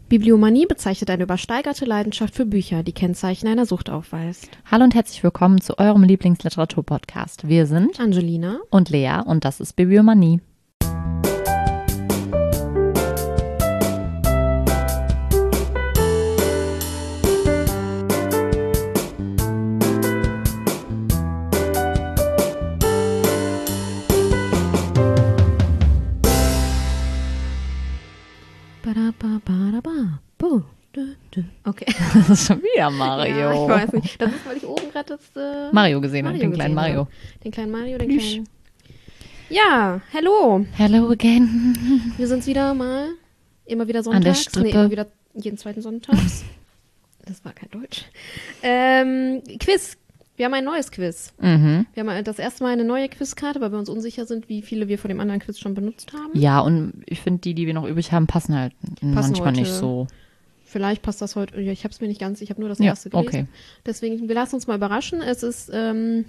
Bibliomanie bezeichnet eine übersteigerte Leidenschaft für Bücher, die Kennzeichen einer Sucht aufweist. Hallo und herzlich willkommen zu eurem Lieblingsliteratur-Podcast. Wir sind Angelina und Lea und das ist Bibliomanie. Okay. Das ist schon wieder Mario. Ja, ich weiß nicht. Das ist, weil ich oben gerade das Mario gesehen habe, den kleinen Mario. Den kleinen Mario, den kleinen... Ja, hello. Hello again. Wir sind's wieder mal. Immer wieder sonntags. An der Strippe. Immer wieder jeden zweiten Sonntags. Das war kein Deutsch. Quiz. Wir haben ein neues Quiz. Mhm. Wir haben das erste Mal eine neue Quizkarte, weil wir uns unsicher sind, wie viele wir von dem anderen Quiz schon benutzt haben. Ja, und ich finde, die wir noch übrig haben, passen halt manchmal heute nicht so. Vielleicht passt das heute. Ich habe es mir nicht ganz, ich habe nur das erste gelesen. Okay. Deswegen, wir lassen uns mal überraschen. Es ist, der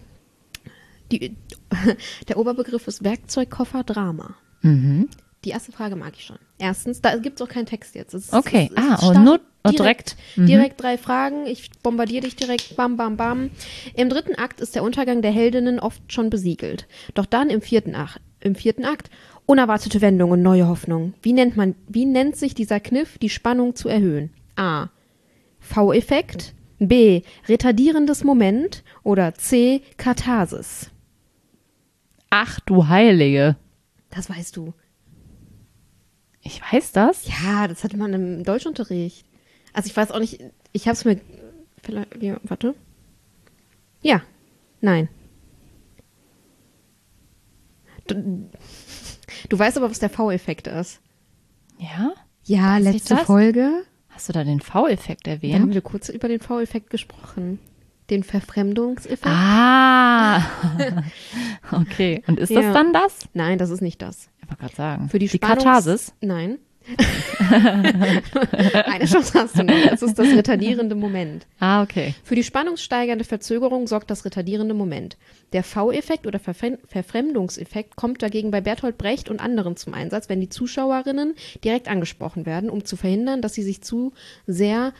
Oberbegriff ist Werkzeugkoffer Drama. Mhm. Die erste Frage mag ich schon. Erstens, da gibt es auch keinen Text jetzt. Okay, und nur direkt. Direkt 3 Fragen. Ich bombardiere dich direkt. Bam, bam, bam. Im 3. Akt ist der Untergang der Heldinnen oft schon besiegelt. Doch dann im 4. Akt unerwartete Wendung und neue Hoffnung. Wie nennt sich dieser Kniff, die Spannung zu erhöhen? A. V-Effekt. B. Retardierendes Moment. Oder C. Katharsis. Ach du Heilige. Das weißt du. Ich weiß das? Ja, das hatte man im Deutschunterricht. Also ich weiß auch nicht, ich habe es mir, vielleicht, ja, warte. Ja, nein. Du weißt aber, was der V-Effekt ist. Ja? Ja, Weiß ich letzte das? Folge. Hast du da den V-Effekt Da haben erwähnt? wir kurz über den V-Effekt gesprochen. Den Verfremdungseffekt. Ah. Okay. Und ist das Ja. dann das? Nein, das ist nicht das. Ich wollte gerade sagen. Für die Katharsis? Nein. Eine Chance hast du noch. Es ist das retardierende Moment. Ah, okay. Für die spannungssteigernde Verzögerung sorgt das retardierende Moment. Der V-Effekt oder Verfremdungseffekt kommt dagegen bei Bertolt Brecht und anderen zum Einsatz, wenn die Zuschauerinnen direkt angesprochen werden, um zu verhindern, dass sie sich zu sehr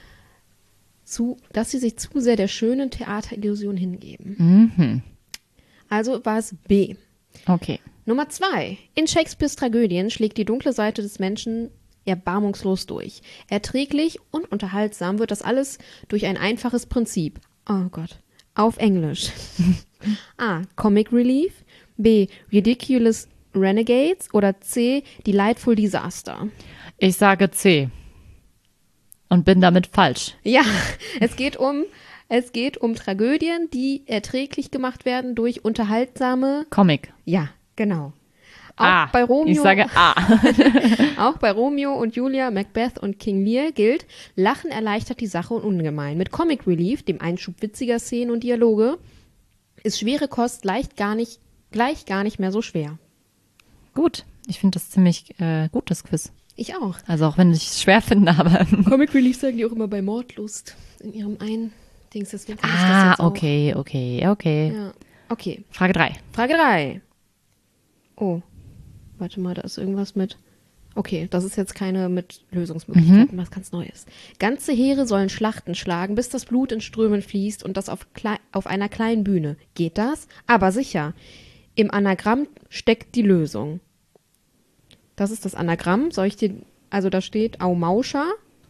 der schönen Theaterillusion hingeben. Mhm. Also war es B. Okay. Nummer 2. In Shakespeares Tragödien schlägt die dunkle Seite des Menschen erbarmungslos durch. Erträglich und unterhaltsam wird das alles durch ein einfaches Prinzip. Oh Gott. Auf Englisch. A. Comic Relief. B. Ridiculous Renegades. Oder C. Delightful Disaster. Ich sage C. Und bin damit falsch. Ja, es geht um Tragödien, die erträglich gemacht werden durch unterhaltsame... Comic. Ja, genau. A. Bei Romeo, Ich sage A. Auch bei Romeo und Julia, Macbeth und King Lear gilt, Lachen erleichtert die Sache ungemein. Mit Comic Relief, dem Einschub witziger Szenen und Dialoge, ist schwere Kost gleich gar nicht mehr so schwer. Gut. Ich finde das ziemlich gut, das Quiz. Ich auch. Also auch wenn ich es schwer finde, aber... Comic Relief sagen die auch immer bei Mordlust in ihrem einen Dings. Deswegen kann ich das Ah, jetzt auch. okay. Ja. Okay. Frage 3. Frage 3. Oh, warte mal, da ist irgendwas mit... Okay, das ist jetzt keine mit Lösungsmöglichkeiten, was ganz Neues. Ganze Heere sollen Schlachten schlagen, bis das Blut in Strömen fließt und das auf einer kleinen Bühne. Geht das? Aber sicher. Im Anagramm steckt die Lösung. Das ist das Anagramm. Also da steht Aumauscha.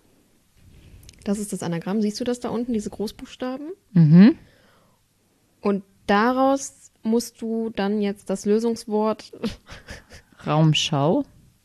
Das ist das Anagramm. Siehst du das da unten, diese Großbuchstaben? Mhm. Und daraus musst du dann jetzt das Lösungswort... Raumschau.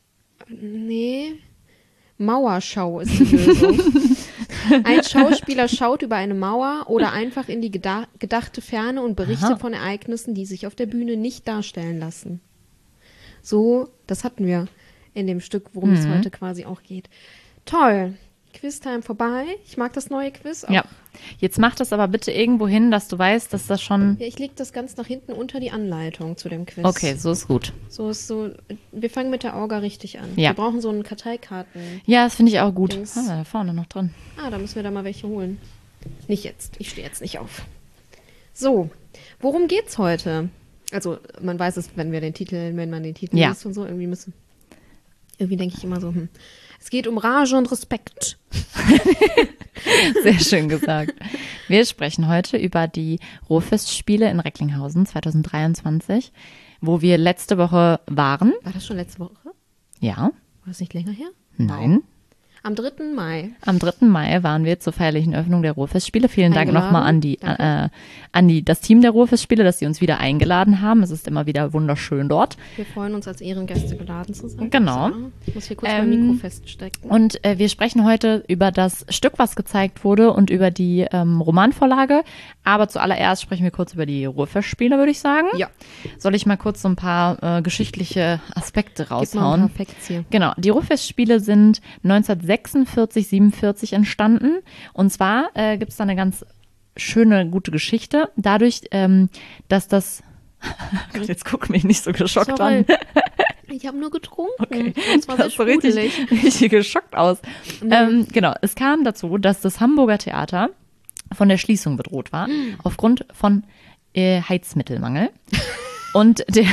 Nee, Mauerschau ist die Lösung. Ein Schauspieler schaut über eine Mauer oder einfach in die gedachte Ferne und berichtet von Ereignissen, die sich auf der Bühne nicht darstellen lassen. So, das hatten wir in dem Stück, worum es heute quasi auch geht. Toll. Quiztime vorbei. Ich mag das neue Quiz auch. Ja. Jetzt mach das aber bitte irgendwo hin, dass du weißt, dass das schon... Ja, ich lege das ganz nach hinten unter die Anleitung zu dem Quiz. Okay, so ist gut. Wir fangen mit der Orga richtig an. Ja. Wir brauchen so einen Karteikarten. Ja, das finde ich auch gut. Dings. Da vorne noch drin. Da müssen wir da mal welche holen. Nicht jetzt. Ich stehe jetzt nicht auf. So, worum geht's heute? Also, man weiß es, wenn man den Titel Ja. liest und so, irgendwie müssen. Irgendwie denke ich immer so, es geht um Rage und Respekt. Sehr schön gesagt. Wir sprechen heute über die Ruhrfestspiele in Recklinghausen 2023, wo wir letzte Woche waren. War das schon letzte Woche? Ja. War das nicht länger her? Nein. Am 3. Mai. Am 3. Mai waren wir zur feierlichen Öffnung der Ruhrfestspiele. Vielen Dank nochmal an das Team der Ruhrfestspiele, dass sie uns wieder eingeladen haben. Es ist immer wieder wunderschön dort. Wir freuen uns, als Ehrengäste geladen zu sein. Genau. Ich muss hier kurz mein Mikro feststecken. Und wir sprechen heute über das Stück, was gezeigt wurde und über die Romanvorlage. Aber zuallererst sprechen wir kurz über die Ruhrfestspiele, würde ich sagen. Ja. Soll ich mal kurz so ein paar geschichtliche Aspekte raushauen? Gib mal ein paar Facts hier. Genau, die Ruhrfestspiele sind 1946, 47 entstanden. Und zwar gibt es da eine ganz schöne, gute Geschichte. Dadurch, dass das jetzt guck mich nicht so geschockt an. Ich habe nur getrunken. Okay, das war sehr so richtig geschockt aus. Genau, es kam dazu, dass das Hamburger Theater von der Schließung bedroht war, aufgrund von Heizmittelmangel. Und der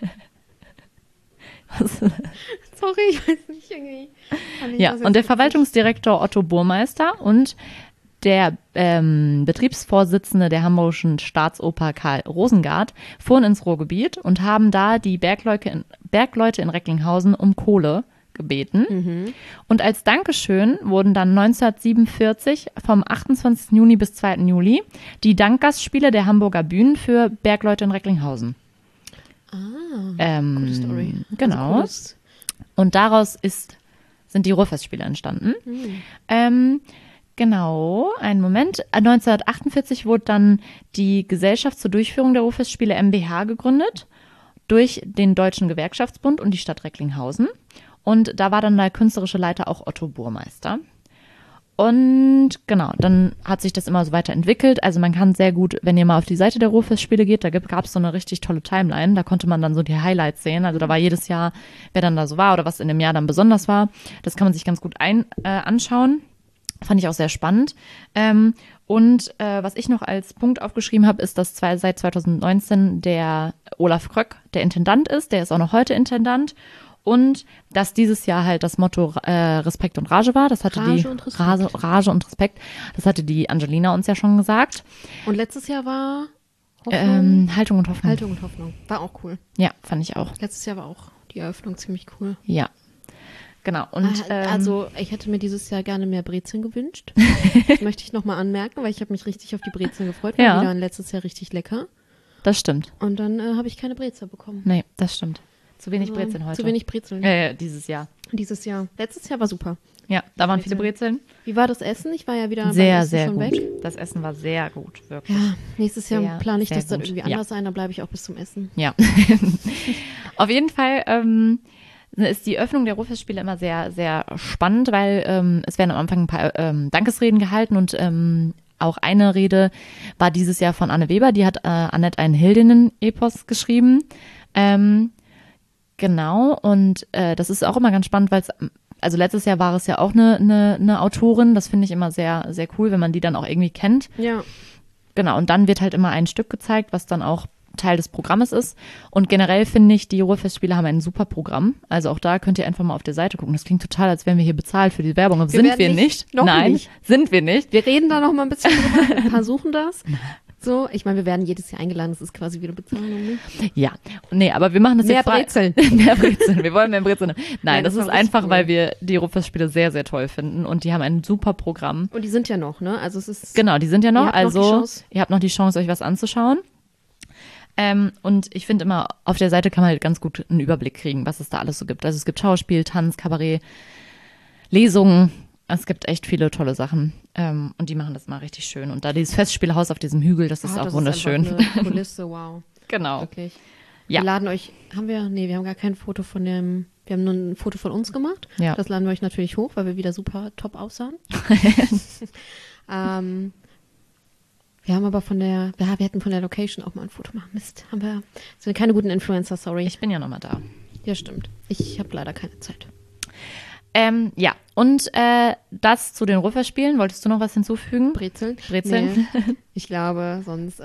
Sorry, ich weiß nicht, irgendwie. Ja, und der Verwaltungsdirektor Otto Burmeister und der Betriebsvorsitzende der Hamburgischen Staatsoper Karl Rosengart fuhren ins Ruhrgebiet und haben da die Bergleute in Recklinghausen um Kohle gebeten. Und als Dankeschön wurden dann 1947 vom 28. Juni bis 2. Juli die Dankgastspiele der Hamburger Bühnen für Bergleute in Recklinghausen. Coole Story. Genau. Also und daraus sind die Ruhrfestspiele entstanden. Genau, einen Moment. 1948 wurde dann die Gesellschaft zur Durchführung der Ruhrfestspiele MBH gegründet durch den Deutschen Gewerkschaftsbund und die Stadt Recklinghausen. Und da war dann der künstlerische Leiter auch Otto Burmeister. Und genau, dann hat sich das immer so weiterentwickelt. Also man kann sehr gut, wenn ihr mal auf die Seite der Ruhrfestspiele geht, da gab es so eine richtig tolle Timeline. Da konnte man dann so die Highlights sehen. Also da war jedes Jahr, wer dann da so war oder was in dem Jahr dann besonders war. Das kann man sich ganz gut anschauen. Fand ich auch sehr spannend. Was ich noch als Punkt aufgeschrieben habe, ist, dass seit 2019 der Olaf Kröck der Intendant ist. Der ist auch noch heute Intendant. Und dass dieses Jahr halt das Motto Respekt und Rage war. Das hatte Rage und Respekt. Das hatte die Angelina uns ja schon gesagt. Und letztes Jahr war Hoffnung? Haltung und Hoffnung. Haltung und Hoffnung. War auch cool. Ja, fand ich auch. Letztes Jahr war auch die Eröffnung ziemlich cool. Ja. Genau. Und, also ich hätte mir dieses Jahr gerne mehr Brezeln gewünscht. Das möchte ich nochmal anmerken, weil ich habe mich richtig auf die Brezeln gefreut. Die waren letztes Jahr richtig lecker. Das stimmt. Und dann habe ich keine Brezel bekommen. Nee, das stimmt. Zu wenig Brezeln heute. Zu wenig Brezeln. Dieses Jahr. Dieses Jahr. Letztes Jahr war super. Ja, da waren viele Brezeln. Wie war das Essen? Ich war ja wieder sehr, sehr schon gut. Weg. Das Essen war sehr gut, wirklich. Ja, nächstes Jahr sehr, plane ich das dann gut. irgendwie anders ein, dann bleibe ich auch bis zum Essen. Ja. Auf jeden Fall ist die Öffnung der Ruhrfestspiele immer sehr, sehr spannend, weil es werden am Anfang ein paar Dankesreden gehalten und auch eine Rede war dieses Jahr von Anne Weber, die hat Annette einen Heldinnen-Epos geschrieben. Genau, und das ist auch immer ganz spannend, weil also letztes Jahr war es ja auch eine Autorin, das finde ich immer sehr, sehr cool, wenn man die dann auch irgendwie kennt. Ja. Genau, und dann wird halt immer ein Stück gezeigt, was dann auch Teil des Programmes ist. Und generell finde ich, die Ruhrfestspiele haben ein super Programm. Also auch da könnt ihr einfach mal auf der Seite gucken. Das klingt total, als wären wir hier bezahlt für die Werbung. Aber sind wir nicht. Nein, nicht. Sind wir nicht. Wir reden da noch mal ein bisschen drüber. Ein paar suchen das. So, ich meine, wir werden jedes Jahr eingeladen. Das ist quasi wieder Bezahlung. Ne? Ja, nee, aber wir machen das mehr jetzt Brezeln. Mehr Brezeln. Wir wollen mehr Brezeln. Nein, das ist einfach, cool. weil wir die Ruhrfestspiele sehr, sehr toll finden. Und die haben ein super Programm. Und die sind ja noch, ne? Also es ist. Genau, die sind ja noch. Also ihr habt noch die Chance, euch was anzuschauen. Und ich finde immer, auf der Seite kann man halt ganz gut einen Überblick kriegen, was es da alles so gibt. Also es gibt Schauspiel, Tanz, Kabarett, Lesungen. Es gibt echt viele tolle Sachen. Und die machen das immer richtig schön. Und da dieses Festspielhaus auf diesem Hügel, das ist auch wunderschön. Das ist eine Kulisse, wow. Genau. Wirklich. Ja. Wir laden euch, wir haben gar kein Foto wir haben nur ein Foto von uns gemacht. Ja. Das laden wir euch natürlich hoch, weil wir wieder super top aussahen. Wir haben aber wir hätten von der Location auch mal ein Foto machen. Mist, sind keine guten Influencer, sorry. Ich bin ja nochmal da. Ja, stimmt. Ich habe leider keine Zeit. Ja, und das zu den Ruhrfestspielen. Wolltest du noch was hinzufügen? Brezeln? Nee. Ich glaube, sonst,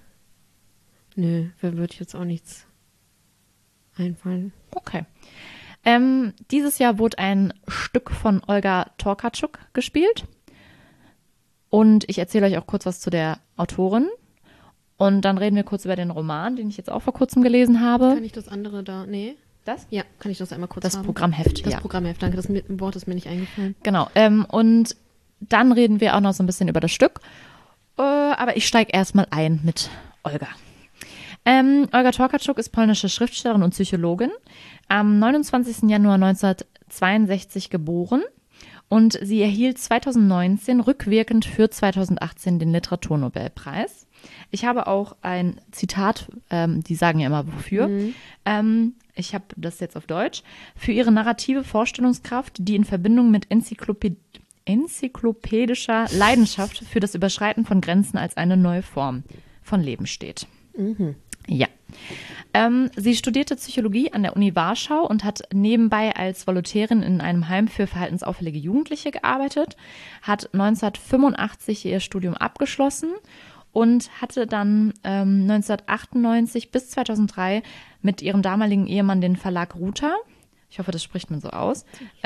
nö, mir würde jetzt auch nichts einfallen. Okay. Dieses Jahr wurde ein Stück von Olga Tokarczuk gespielt. Und ich erzähle euch auch kurz was zu der Autorin. Und dann reden wir kurz über den Roman, den ich jetzt auch vor kurzem gelesen habe. Kann ich das andere da? Nee. Das? Ja, kann ich das einmal kurz Das haben? Programmheft, Das ja. Programmheft, danke. Das Wort ist mir nicht eingefallen. Genau. Und dann reden wir auch noch so ein bisschen über das Stück. Aber ich steige erstmal ein mit Olga. Olga Tokarczuk ist polnische Schriftstellerin und Psychologin. Am 29. Januar 1962 geboren. Und sie erhielt 2019 rückwirkend für 2018 den Literaturnobelpreis. Ich habe auch ein Zitat, die sagen ja immer wofür. Ich habe das jetzt auf Deutsch. Für ihre narrative Vorstellungskraft, die in Verbindung mit enzyklopädischer Leidenschaft für das Überschreiten von Grenzen als eine neue Form von Leben steht. Ja. Sie studierte Psychologie an der Uni Warschau und hat nebenbei als Volontärin in einem Heim für verhaltensauffällige Jugendliche gearbeitet, hat 1985 ihr Studium abgeschlossen und hatte dann 1998 bis 2003 mit ihrem damaligen Ehemann den Verlag Ruta, ich hoffe, das spricht man so aus,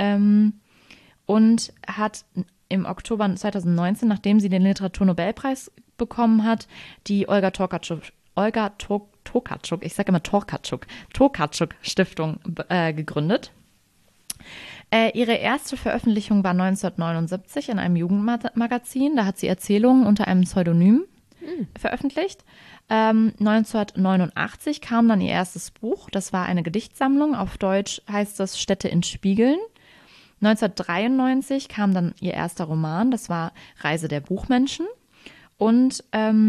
und hat im Oktober 2019, nachdem sie den Literaturnobelpreis bekommen hat, die Olga Tokarczuk, ich sage immer Tokarczuk Stiftung gegründet. Ihre erste Veröffentlichung war 1979 in einem Jugendmagazin. Da hat sie Erzählungen unter einem Pseudonym veröffentlicht. 1989 kam dann ihr erstes Buch. Das war eine Gedichtsammlung. Auf Deutsch heißt das Städte in Spiegeln. 1993 kam dann ihr erster Roman. Das war Reise der Buchmenschen. Und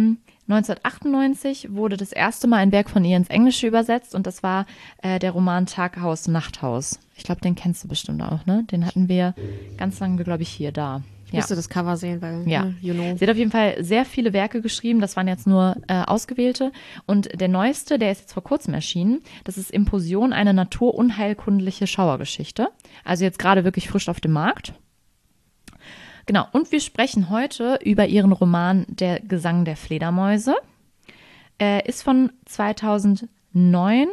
1998 wurde das erste Mal ein Werk von ihr ins Englische übersetzt und das war der Roman Taghaus, Nachthaus. Ich glaube, den kennst du bestimmt auch, ne? Den hatten wir ganz lange, glaube ich, hier da. Ich musste das Cover sehen, weil, ja. You know. Sie hat auf jeden Fall sehr viele Werke geschrieben, das waren jetzt nur ausgewählte. Und der neueste, der ist jetzt vor kurzem erschienen, das ist Imposion, eine naturunheilkundliche Schauergeschichte. Also jetzt gerade wirklich frisch auf dem Markt. Genau, und wir sprechen heute über ihren Roman Der Gesang der Fledermäuse. Ist von 2009,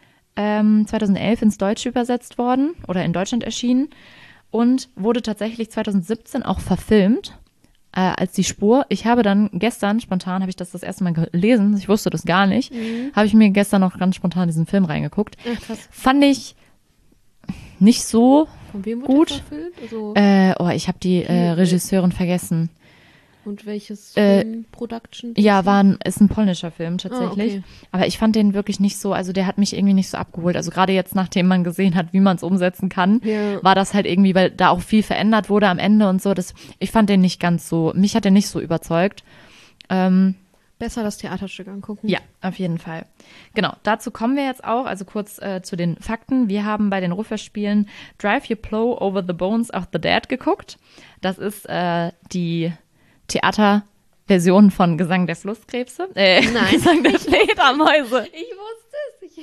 2011 ins Deutsche übersetzt worden oder in Deutschland erschienen und wurde tatsächlich 2017 auch verfilmt als Die Spur. Ich habe dann gestern, spontan habe ich das erste Mal gelesen, ich wusste das gar nicht, habe ich mir gestern noch ganz spontan diesen Film reingeguckt. Ach, krass. Fand ich nicht so Von wem wurde gut. der verfilmt? Also, Ich habe die Regisseurin vergessen. und welches Production? Ja, ist ein polnischer Film tatsächlich. okay. Aber ich fand den wirklich nicht so, also der hat mich irgendwie nicht so abgeholt. Also gerade jetzt, nachdem man gesehen hat, wie man es umsetzen kann, Ja. war das halt irgendwie, weil da auch viel verändert wurde am Ende und so. Ich fand den nicht ganz so, mich hat der nicht so überzeugt. Besser das Theaterstück angucken. Ja, auf jeden Fall. Genau, dazu kommen wir jetzt auch, also kurz zu den Fakten. Wir haben bei den Rufus-Spielen Drive Your Plow Over the Bones of the Dead geguckt. Das ist die Theaterversion von Gesang der Flusskrebse. Nein. Gesang der Fledermäuse. Ich wusste es. Ich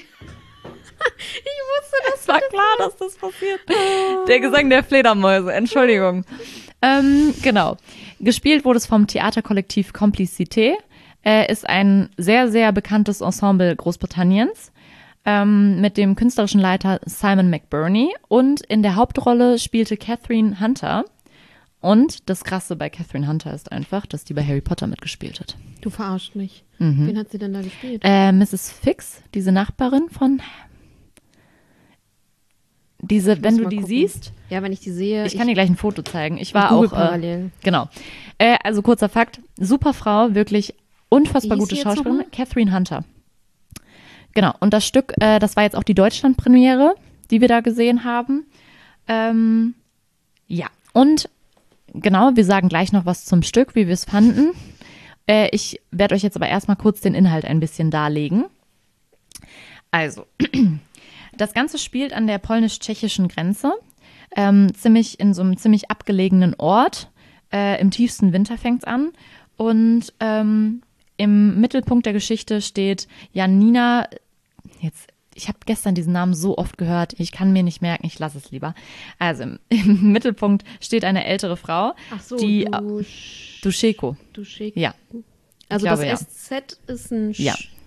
wusste das. Es war klar, dass das passiert. Der Gesang der Fledermäuse, Entschuldigung. Genau. Gespielt wurde es vom Theaterkollektiv Complicité. Ist ein sehr, sehr bekanntes Ensemble Großbritanniens mit dem künstlerischen Leiter Simon McBurney und in der Hauptrolle spielte Catherine Hunter. Und das Krasse bei Catherine Hunter ist einfach, dass die bei Harry Potter mitgespielt hat. Du verarscht mich. Wen hat sie denn da gespielt? Mrs. Fix, diese Nachbarin von wenn du die gucken. siehst. Ja, wenn ich die sehe. Ich kann dir gleich ein Foto zeigen. Ich war google auch parallel. Genau. Also kurzer Fakt, super Frau, wirklich unfassbar Wie hieß gute sie jetzt Schauspielerin, nochmal? Catherine Hunter. Genau, und das Stück, das war jetzt auch die Deutschland-Premiere, die wir da gesehen haben. Ja, und genau, wir sagen gleich noch was zum Stück, wie wir es fanden. Ich werde euch jetzt aber erstmal kurz den Inhalt ein bisschen darlegen. Also, das Ganze spielt an der polnisch-tschechischen Grenze, ziemlich in so einem ziemlich abgelegenen Ort. Im tiefsten Winter fängt's an. Und im Mittelpunkt der Geschichte steht Janina, ich habe gestern diesen Namen so oft gehört, ich kann mir nicht merken, ich lasse es lieber. Also im Mittelpunkt steht eine ältere Frau, Ach so, die Duscheko. Duscheko. Ja. Also glaube, das SZ ist ein Ja.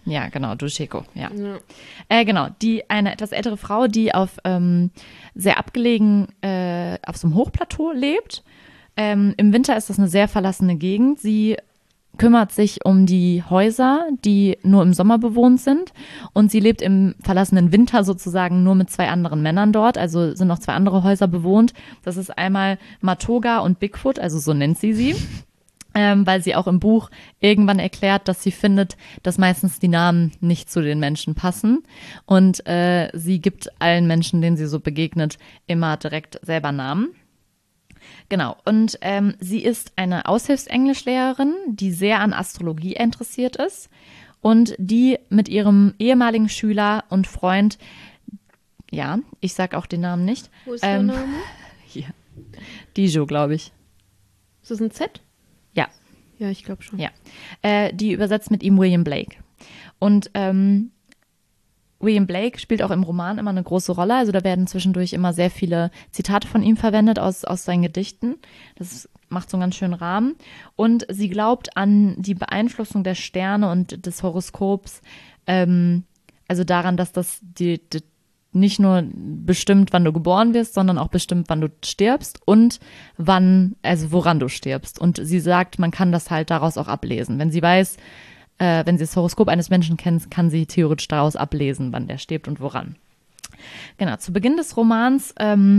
Ja, genau, Duscheko, ja. Ja. Genau, eine etwas ältere Frau, die auf sehr abgelegen, auf so einem Hochplateau lebt. Im Winter ist das eine sehr verlassene Gegend. Sie kümmert sich um die Häuser, die nur im Sommer bewohnt sind. Und sie lebt im verlassenen Winter sozusagen nur mit 2 anderen Männern dort. Also sind noch 2 andere Häuser bewohnt. Das ist einmal Matoga und Bigfoot, also so nennt sie. Weil sie auch im Buch irgendwann erklärt, dass sie findet, dass meistens die Namen nicht zu den Menschen passen. Und sie gibt allen Menschen, denen sie so begegnet, immer direkt selber Namen. Genau, und sie ist eine Aushilfsenglischlehrerin, die sehr an Astrologie interessiert ist und die mit ihrem ehemaligen Schüler und Freund, ja, ich sag auch den Namen nicht. Wo ist der Name? Hier, Dijo, glaube ich. Ist das ein Z? Ja. Ja, ich glaube schon. Ja, die übersetzt mit ihm William Blake. Und William Blake spielt auch im Roman immer eine große Rolle. Also da werden zwischendurch immer sehr viele Zitate von ihm verwendet aus seinen Gedichten. Das macht so einen ganz schönen Rahmen. Und sie glaubt an die Beeinflussung der Sterne und des Horoskops. Also daran, dass das nicht nur bestimmt, wann du geboren wirst, sondern auch bestimmt, wann du stirbst und woran du stirbst. Und sie sagt, man kann das halt daraus auch ablesen. Wenn sie weiß, wenn sie das Horoskop eines Menschen kennt, kann sie theoretisch daraus ablesen, wann der stirbt und woran. Genau, zu Beginn des Romans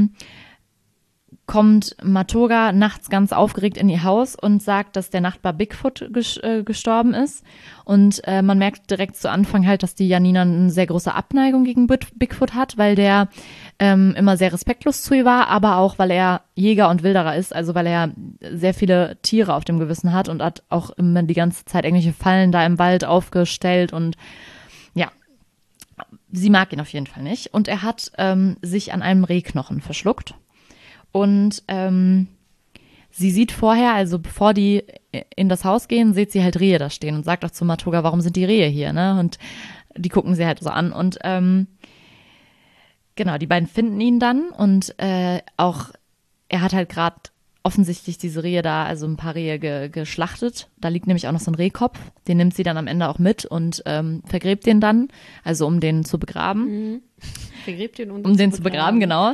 kommt Matoga nachts ganz aufgeregt in ihr Haus und sagt, dass der Nachbar Bigfoot gestorben ist. Und man merkt direkt zu Anfang halt, dass die Janina eine sehr große Abneigung gegen Bigfoot hat, weil der immer sehr respektlos zu ihr war, aber auch, weil er Jäger und Wilderer ist, also weil er sehr viele Tiere auf dem Gewissen hat und hat auch immer die ganze Zeit irgendwelche Fallen da im Wald aufgestellt und ja, sie mag ihn auf jeden Fall nicht. Und er hat sich an einem Rehknochen verschluckt. Und sie sieht vorher, also bevor die in das Haus gehen, sieht sie halt Rehe da stehen und sagt auch zu Matoga, warum sind die Rehe hier, ne? Und die gucken sie halt so an und genau, die beiden finden ihn dann und auch er hat halt gerade offensichtlich diese Rehe da, also ein paar Rehe geschlachtet. Da liegt nämlich auch noch so ein Rehkopf, den nimmt sie dann am Ende auch mit und vergräbt den dann, also um den zu begraben. Mhm. Vergräbt den um den zu begraben, genau.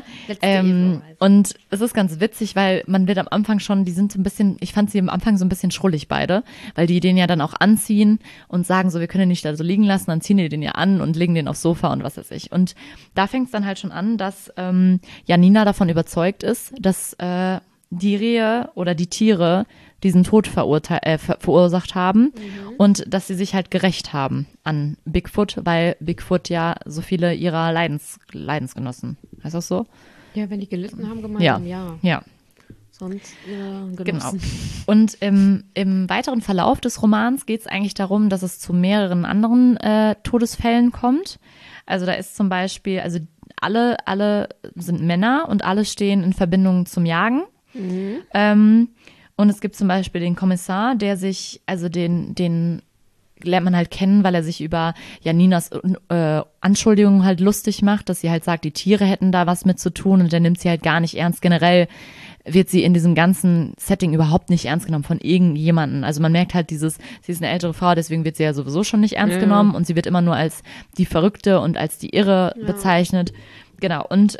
Und es ist ganz witzig, weil man wird am Anfang schon, die sind so ein bisschen, ich fand sie am Anfang so ein bisschen schrullig beide, weil die den ja dann auch anziehen und sagen so, wir können den nicht da so liegen lassen, dann ziehen die den ja an und legen den aufs Sofa und was weiß ich. Und da fängt es dann halt schon an, dass Janina davon überzeugt ist, dass die Rehe oder die Tiere diesen Tod verursacht haben und dass sie sich halt gerecht haben an Bigfoot, weil Bigfoot ja so viele ihrer Leidensgenossen, heißt das so? Ja, wenn die gelitten haben, gemeinsam, ja. Sonst Genossen. Genau. Und im weiteren Verlauf des Romans geht es eigentlich darum, dass es zu mehreren anderen Todesfällen kommt. Also da ist zum Beispiel, also alle sind Männer und alle stehen in Verbindung zum Jagen. Und es gibt zum Beispiel den Kommissar, der sich, also den lernt man halt kennen, weil er sich über Janinas Anschuldigungen halt lustig macht, dass sie halt sagt, die Tiere hätten da was mit zu tun und der nimmt sie halt gar nicht ernst. Generell wird sie in diesem ganzen Setting überhaupt nicht ernst genommen von irgendjemanden. Also man merkt halt sie ist eine ältere Frau, deswegen wird sie ja sowieso schon nicht ernst genommen und sie wird immer nur als die Verrückte und als die Irre bezeichnet. Genau, und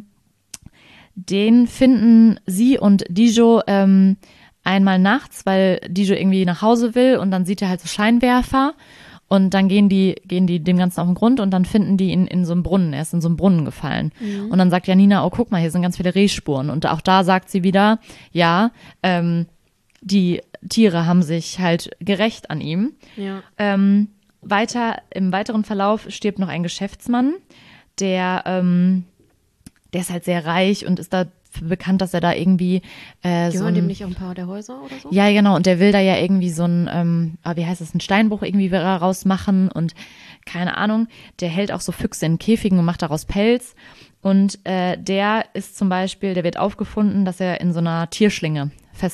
den finden sie und Dijo einmal nachts, weil Dijo irgendwie nach Hause will und dann sieht er halt so Scheinwerfer und dann gehen die dem Ganzen auf den Grund und dann finden die ihn in so einem Brunnen. Er ist in so einem Brunnen gefallen. Und dann sagt Janina, oh, guck mal, hier sind ganz viele Rehspuren. Und auch da sagt sie wieder, ja, die Tiere haben sich halt gerecht an ihm. Ja. Im weiteren Verlauf stirbt noch ein Geschäftsmann, der ist halt sehr reich und ist da bekannt, dass er da irgendwie gehören dem nicht auch ein paar der Häuser oder so? Ja, genau. Und der will da ja irgendwie so ein, wie heißt das, einen Steinbruch irgendwie rausmachen und keine Ahnung. Der hält auch so Füchse in Käfigen und macht daraus Pelz. Und der ist zum Beispiel, der wird aufgefunden, dass er in so einer Tierschlinge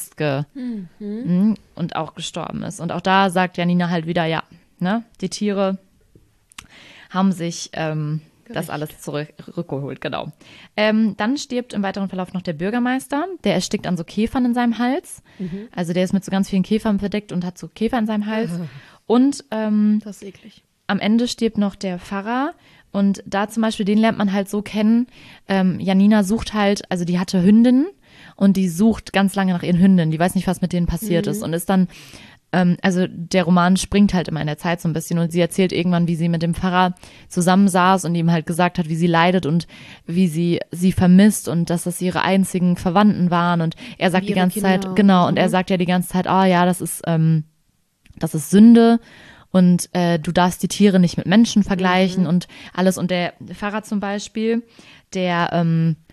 und auch gestorben ist. Und auch da sagt Janina halt wieder, ja, ne, die Tiere haben sich das alles zurückgeholt, genau. Dann stirbt im weiteren Verlauf noch der Bürgermeister, der erstickt an so Käfern in seinem Hals. Also der ist mit so ganz vielen Käfern verdeckt und hat so Käfer in seinem Hals. Und das ist eklig. am Ende stirbt noch der Pfarrer und da zum Beispiel, den lernt man halt so kennen. Janina sucht halt, also die hatte Hündinnen und die sucht ganz lange nach ihren Hündinnen. Die weiß nicht, was mit denen passiert ist und ist dann, also der Roman springt halt immer in der Zeit so ein bisschen und sie erzählt irgendwann, wie sie mit dem Pfarrer zusammensaß und ihm halt gesagt hat, wie sie leidet und wie sie vermisst und dass das ihre einzigen Verwandten waren und er sagt die ganze Zeit, genau, und er sagt ja die ganze Zeit, ja, das ist Sünde und du darfst die Tiere nicht mit Menschen vergleichen und alles und der Pfarrer zum Beispiel, der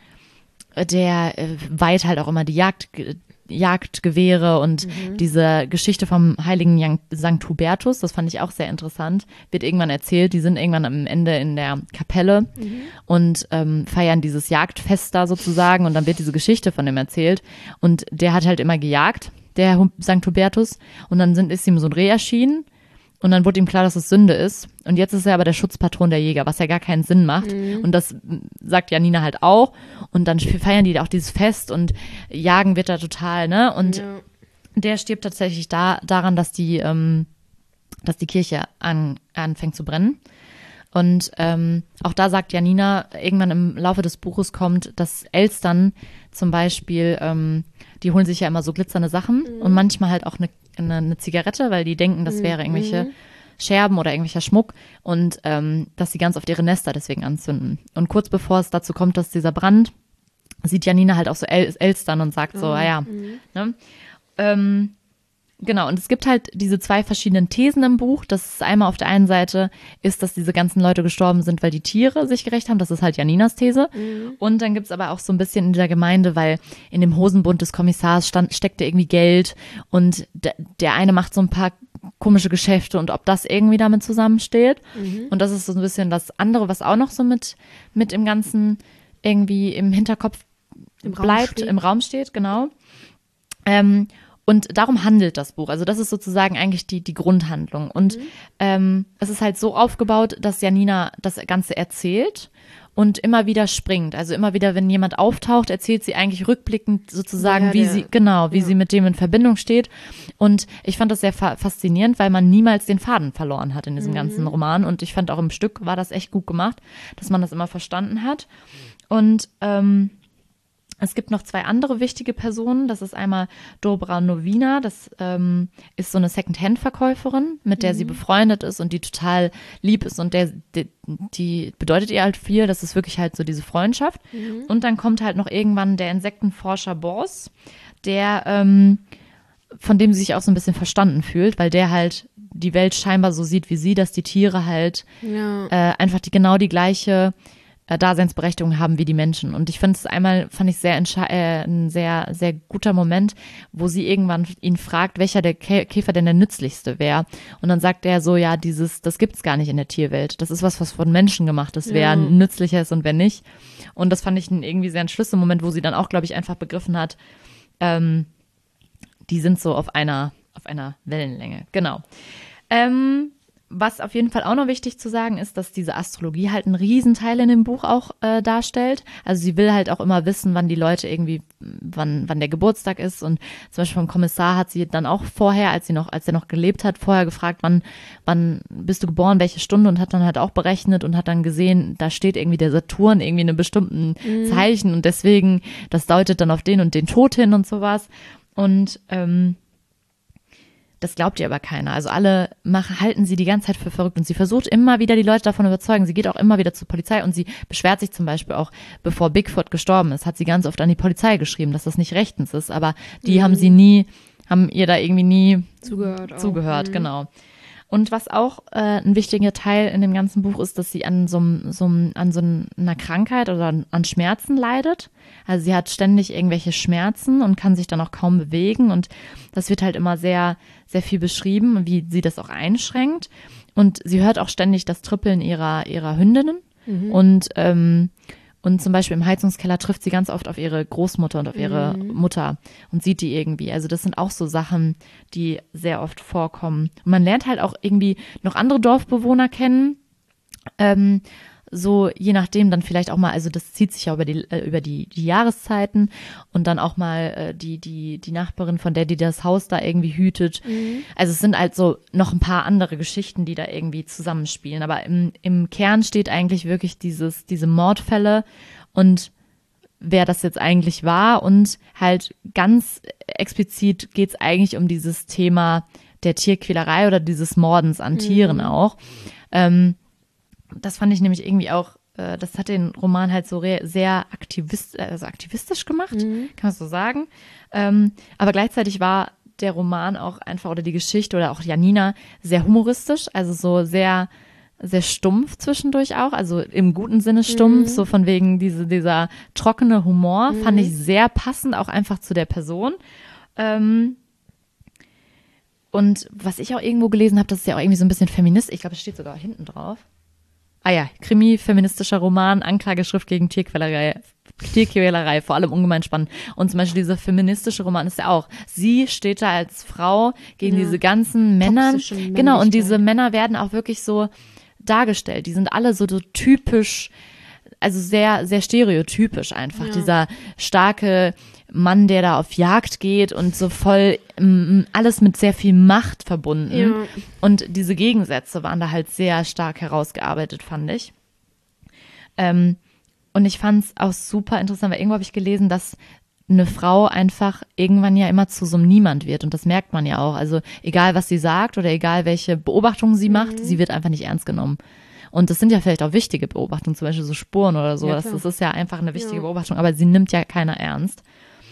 weiht halt auch immer die Jagdgewehre und diese Geschichte vom heiligen Sankt Hubertus, das fand ich auch sehr interessant, wird irgendwann erzählt, die sind irgendwann am Ende in der Kapelle und feiern dieses Jagdfest da sozusagen und dann wird diese Geschichte von ihm erzählt und der hat halt immer gejagt, der Sankt Hubertus und dann ist ihm so ein Reh erschienen und dann wurde ihm klar, dass es Sünde ist. Und jetzt ist er aber der Schutzpatron der Jäger, was ja gar keinen Sinn macht. Und das sagt Janina halt auch. Und dann feiern die auch dieses Fest und jagen wird da total, ne? Und der stirbt tatsächlich daran, dass die Kirche anfängt zu brennen. Und auch da sagt Janina, irgendwann im Laufe des Buches kommt, dass Elstern zum Beispiel, die holen sich ja immer so glitzernde Sachen und manchmal halt auch eine Zigarette, weil die denken, das wäre irgendwelche Scherben oder irgendwelcher Schmuck und dass sie ganz oft ihre Nester deswegen anzünden. Und kurz bevor es dazu kommt, dass dieser Brand, sieht Janina halt auch so Elstern und sagt so, ne? Genau, und es gibt halt diese zwei verschiedenen Thesen im Buch. Das ist einmal auf der einen Seite ist, dass diese ganzen Leute gestorben sind, weil die Tiere sich gerächt haben. Das ist halt Janinas These. Und dann gibt's aber auch so ein bisschen in der Gemeinde, weil in dem Hosenbund des Kommissars steckte irgendwie Geld und der eine macht so ein paar komische Geschäfte und ob das irgendwie damit zusammensteht. Und das ist so ein bisschen das andere, was auch noch so mit im Ganzen irgendwie im Hinterkopf im Raum steht, genau. Und darum handelt das Buch. Also das ist sozusagen eigentlich die Grundhandlung. Und es ist halt so aufgebaut, dass Janina das Ganze erzählt und immer wieder springt. Also immer wieder, wenn jemand auftaucht, erzählt sie eigentlich rückblickend sozusagen, wie sie mit dem in Verbindung steht. Und ich fand das sehr faszinierend, weil man niemals den Faden verloren hat in diesem ganzen Roman. Und ich fand auch im Stück war das echt gut gemacht, dass man das immer verstanden hat. Und es gibt noch zwei andere wichtige Personen. Das ist einmal Dobra Nowina. Das ist so eine Second-Hand-Verkäuferin, mit der sie befreundet ist und die total lieb ist und die bedeutet ihr halt viel. Das ist wirklich halt so diese Freundschaft. Und dann kommt halt noch irgendwann der Insektenforscher Bors, der von dem sie sich auch so ein bisschen verstanden fühlt, weil der halt die Welt scheinbar so sieht wie sie, dass die Tiere halt einfach genau die gleiche Daseinsberechtigung haben wie die Menschen. Und ich fand ich ein sehr, sehr guter Moment, wo sie irgendwann ihn fragt, welcher der Käfer denn der nützlichste wäre. Und dann sagt er so, ja, das gibt's gar nicht in der Tierwelt. Das ist was von Menschen gemacht ist, wer nützlicher ist und wer nicht. Und das fand ich irgendwie sehr ein Schlüsselmoment, wo sie dann auch, glaube ich, einfach begriffen hat, die sind so auf einer Wellenlänge. Genau. Was auf jeden Fall auch noch wichtig zu sagen ist, dass diese Astrologie halt einen Riesenteil in dem Buch auch darstellt. Also sie will halt auch immer wissen, wann die Leute wann der Geburtstag ist. Und zum Beispiel vom Kommissar hat sie dann auch vorher, als er noch gelebt hat, vorher gefragt, wann bist du geboren, welche Stunde, und hat dann halt auch berechnet und hat dann gesehen, da steht irgendwie der Saturn irgendwie in einem bestimmten Zeichen und deswegen, das deutet dann auf den und den Tod hin und sowas. Und das glaubt ihr aber keiner. Also alle halten sie die ganze Zeit für verrückt und sie versucht immer wieder die Leute davon überzeugen. Sie geht auch immer wieder zur Polizei und sie beschwert sich zum Beispiel auch, bevor Bigfoot gestorben ist, hat sie ganz oft an die Polizei geschrieben, dass das nicht rechtens ist. Aber die haben ihr da irgendwie nie zugehört, genau. Und was auch ein wichtiger Teil in dem ganzen Buch ist, dass sie an so einer Krankheit oder an Schmerzen leidet. Also sie hat ständig irgendwelche Schmerzen und kann sich dann auch kaum bewegen. Und das wird halt immer sehr, sehr viel beschrieben, wie sie das auch einschränkt. Und sie hört auch ständig das Trippeln ihrer Hündinnen. Und zum Beispiel im Heizungskeller trifft sie ganz oft auf ihre Großmutter und auf ihre Mutter und sieht die irgendwie. Also das sind auch so Sachen, die sehr oft vorkommen. Und man lernt halt auch irgendwie noch andere Dorfbewohner kennen. so je nachdem dann vielleicht auch mal, also das zieht sich ja über die Jahreszeiten und dann auch mal die Nachbarin, von der die das Haus da irgendwie hütet. Also es sind halt so noch ein paar andere Geschichten, die da irgendwie zusammenspielen. Aber im Kern steht eigentlich wirklich diese Mordfälle und wer das jetzt eigentlich war und halt ganz explizit geht es eigentlich um dieses Thema der Tierquälerei oder dieses Mordens an Tieren auch. Das fand ich nämlich irgendwie auch, das hat den Roman halt so sehr aktivistisch gemacht, kann man so sagen. Aber gleichzeitig war der Roman auch einfach, oder die Geschichte oder auch Janina, sehr humoristisch, also so sehr, sehr stumpf zwischendurch auch, also im guten Sinne stumpf, so von wegen dieser trockene Humor, fand ich sehr passend, auch einfach zu der Person. Und was ich auch irgendwo gelesen habe, das ist ja auch irgendwie so ein bisschen feministisch, ich glaube, es steht sogar hinten drauf. Ah ja, Krimi, feministischer Roman, Anklageschrift gegen Tierquälerei, vor allem ungemein spannend. Und zum Beispiel dieser feministische Roman ist ja auch, sie steht da als Frau gegen diese ganzen Männer. Genau, und diese Männer werden auch wirklich so dargestellt. Die sind alle so typisch, also sehr, sehr stereotypisch einfach. Ja. Dieser starke Mann, der da auf Jagd geht und so voll alles mit sehr viel Macht verbunden. Ja. Und diese Gegensätze waren da halt sehr stark herausgearbeitet, fand ich. Und ich fand es auch super interessant, weil irgendwo habe ich gelesen, dass eine Frau einfach irgendwann ja immer zu so einem Niemand wird. Und das merkt man ja auch. Also egal, was sie sagt oder egal, welche Beobachtungen sie macht, sie wird einfach nicht ernst genommen. Und das sind ja vielleicht auch wichtige Beobachtungen, zum Beispiel so Spuren oder so. Ja, das ist ja einfach eine wichtige Beobachtung, aber sie nimmt ja keiner ernst.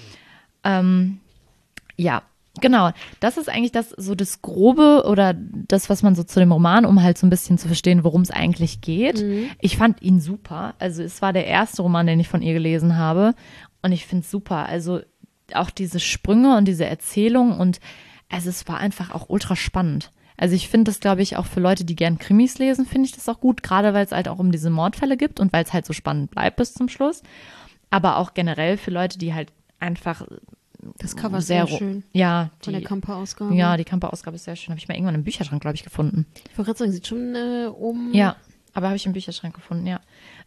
Ja, genau. Das ist eigentlich das Grobe oder das, was man so zu dem Roman, um halt so ein bisschen zu verstehen, worum es eigentlich geht. Ich fand ihn super. Also es war der erste Roman, den ich von ihr gelesen habe. Und ich finde es super. Also auch diese Sprünge und diese Erzählung und also es war einfach auch ultra spannend. Also ich finde das, glaube ich, auch für Leute, die gern Krimis lesen, finde ich das auch gut, gerade weil es halt auch um diese Mordfälle gibt und weil es halt so spannend bleibt bis zum Schluss. Aber auch generell für Leute, die halt einfach das Cover ist sehr schön. Ja. Von der Kamper-Ausgabe. Ja, die Kamper-Ausgabe ist sehr schön. Habe ich mal irgendwann im Bücherschrank, glaube ich, gefunden. Ich wollte gerade sagen, sieht schon oben. Ja, aber habe ich im Bücherschrank gefunden, ja.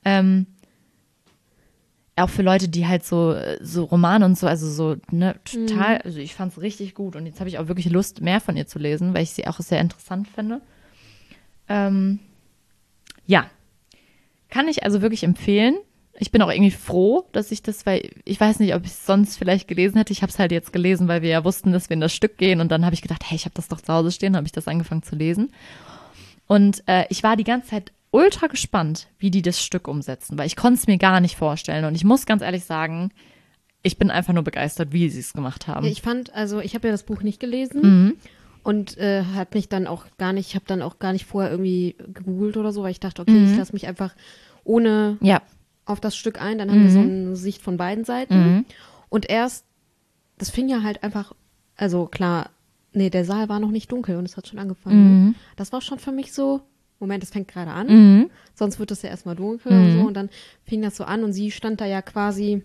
Auch für Leute, die halt so Romane und so, also so, ne, total, also ich fand es richtig gut und jetzt habe ich auch wirklich Lust, mehr von ihr zu lesen, weil ich sie auch sehr interessant finde. Ja, kann ich also wirklich empfehlen. Ich bin auch irgendwie froh, dass ich das, weil ich weiß nicht, ob ich es sonst vielleicht gelesen hätte. Ich habe es halt jetzt gelesen, weil wir ja wussten, dass wir in das Stück gehen und dann habe ich gedacht, hey, ich habe das doch zu Hause stehen, habe ich das angefangen zu lesen. Und ich war die ganze Zeit ultra gespannt, wie die das Stück umsetzen, weil ich konnte es mir gar nicht vorstellen. Und ich muss ganz ehrlich sagen, ich bin einfach nur begeistert, wie sie es gemacht haben. Ja, ich habe ja das Buch nicht gelesen und habe dann auch gar nicht vorher irgendwie gegoogelt oder so, weil ich dachte, okay, ich lasse mich einfach ohne auf das Stück ein, dann haben wir so eine Sicht von beiden Seiten. Und das fing ja halt einfach, also klar, nee, der Saal war noch nicht dunkel und es hat schon angefangen. Das war schon für mich so, Moment, es fängt gerade an, sonst wird es ja erstmal dunkel und so und dann fing das so an und sie stand da ja quasi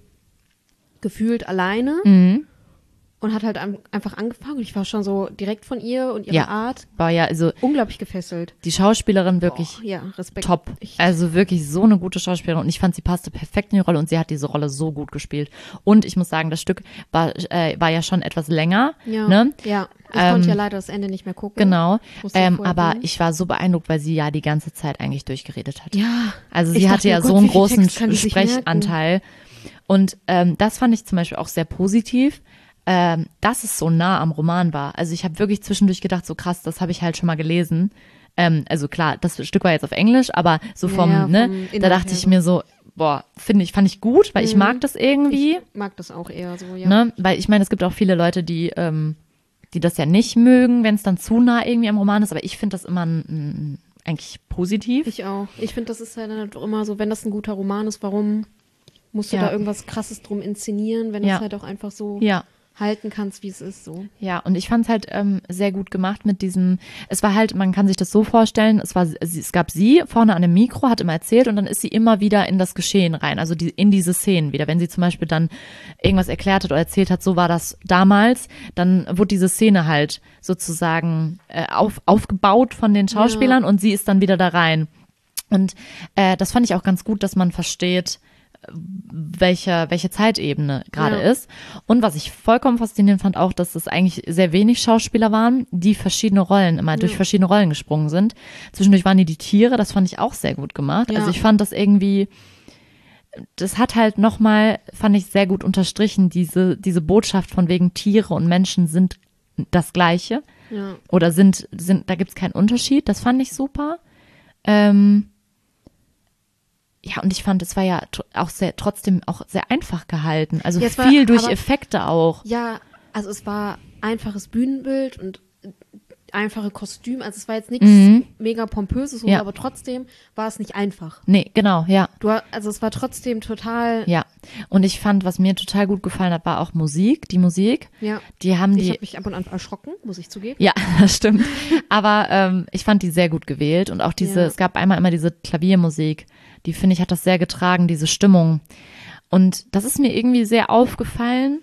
gefühlt alleine und hat halt einfach angefangen und ich war schon so direkt von ihr und ihrer Art war ja also unglaublich gefesselt. Die Schauspielerin wirklich Respekt. Top. Echt. Also wirklich so eine gute Schauspielerin und ich fand, sie passte perfekt in die Rolle und sie hat diese Rolle so gut gespielt. Und ich muss sagen, das Stück war ja schon etwas länger. Ja, ne? Ja. Ich konnte ja leider das Ende nicht mehr gucken. Genau, aber ich war so beeindruckt, weil sie ja die ganze Zeit eigentlich durchgeredet hat. Ja. Also sie hatte ja so einen großen Sprechanteil. Und das fand ich zum Beispiel auch sehr positiv, dass es so nah am Roman war. Also ich habe wirklich zwischendurch gedacht, so krass, das habe ich halt schon mal gelesen. Also klar, das Stück war jetzt auf Englisch, aber so da dachte ich mir so, boah, fand ich gut, weil ich mag das irgendwie. Ich mag das auch eher so, ja. Ne? Weil ich meine, es gibt auch viele Leute, die das ja nicht mögen, wenn es dann zu nah irgendwie am Roman ist, aber ich finde das immer eigentlich positiv. Ich auch. Ich finde, das ist halt auch immer so, wenn das ein guter Roman ist, warum musst du da irgendwas Krasses drum inszenieren, wenn es halt auch einfach so halten kannst, wie es ist, so. Ja, und ich fand es halt sehr gut gemacht mit diesem, es war halt, man kann sich das so vorstellen, es gab sie vorne an dem Mikro, hat immer erzählt und dann ist sie immer wieder in das Geschehen rein, also in diese Szenen wieder. Wenn sie zum Beispiel dann irgendwas erklärt hat oder erzählt hat, so war das damals, dann wurde diese Szene halt sozusagen aufgebaut von den Schauspielern und sie ist dann wieder da rein. Und das fand ich auch ganz gut, dass man versteht, welche Zeitebene gerade ist. Und was ich vollkommen faszinierend fand auch, dass es eigentlich sehr wenig Schauspieler waren, die verschiedene Rollen, immer durch verschiedene Rollen gesprungen sind. Zwischendurch waren die Tiere, das fand ich auch sehr gut gemacht. Ja. Also ich fand das irgendwie, das hat halt nochmal, fand ich sehr gut unterstrichen, diese Botschaft von wegen Tiere und Menschen sind das Gleiche. Ja. Oder da gibt's keinen Unterschied. Das fand ich super. Ja, und ich fand, es war ja auch trotzdem auch sehr einfach gehalten. Also viel durch Effekte auch. Ja, also es war einfaches Bühnenbild und einfache Kostüme. Also es war jetzt nichts mega Pompöses, aber trotzdem war es nicht einfach. Nee, genau, ja. Also es war trotzdem total. Ja, und ich fand, was mir total gut gefallen hat, war auch Musik. Die Musik. Ja. Ich habe mich ab und an erschrocken, muss ich zugeben. Ja, das stimmt. Aber ich fand die sehr gut gewählt und auch es gab einmal immer diese Klaviermusik. Die, finde ich, hat das sehr getragen, diese Stimmung. Und das ist mir irgendwie sehr aufgefallen.